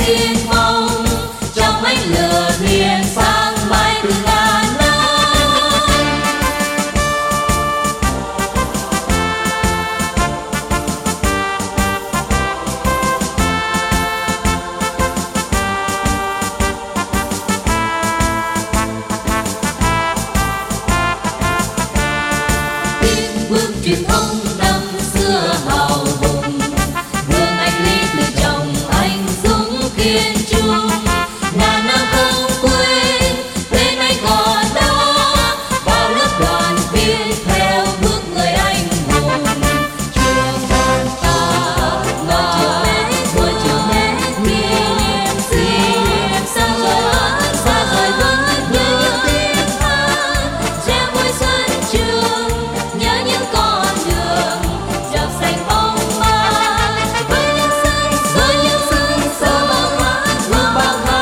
tiên phong, trong ánh lửa thiêng sáng mãi từ ngàn năm. Tiếp bước truyền thống năm xưa hào hùng, gương anh Lý từ chồng anh Dũng kiên trung. Ngàn năm không quên tên anh còn đó, bao lớp đoàn viên theo bước người anh hùng. Trường đoàn ta ngồi trường nét kỷ niệm xa rời vẫn nhớ những tiếng hát, che vui sân trường, nhớ những con đường dập xanh bóng mát. Với những sân sâu bao khát giữa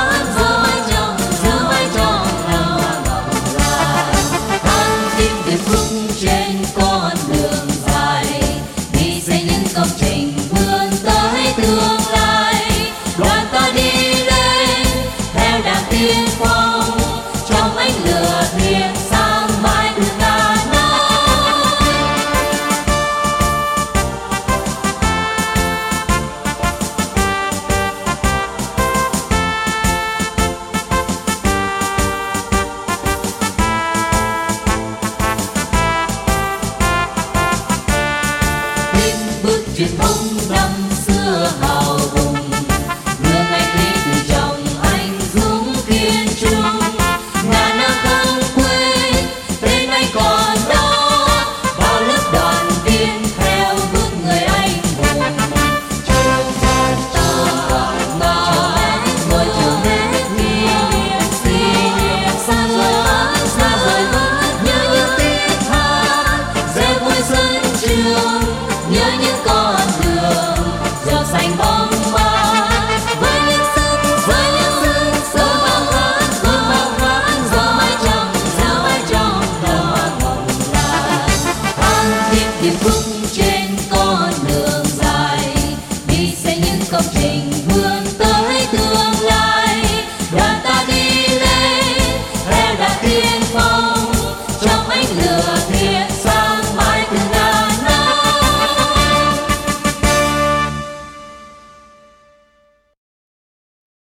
mái trong lòng ngọc dài, an tim Việt Phúc trên con đường dài, đi xây những công trình vươn tới tương lai. Đoàn ta đi lên theo đảng tiên phong.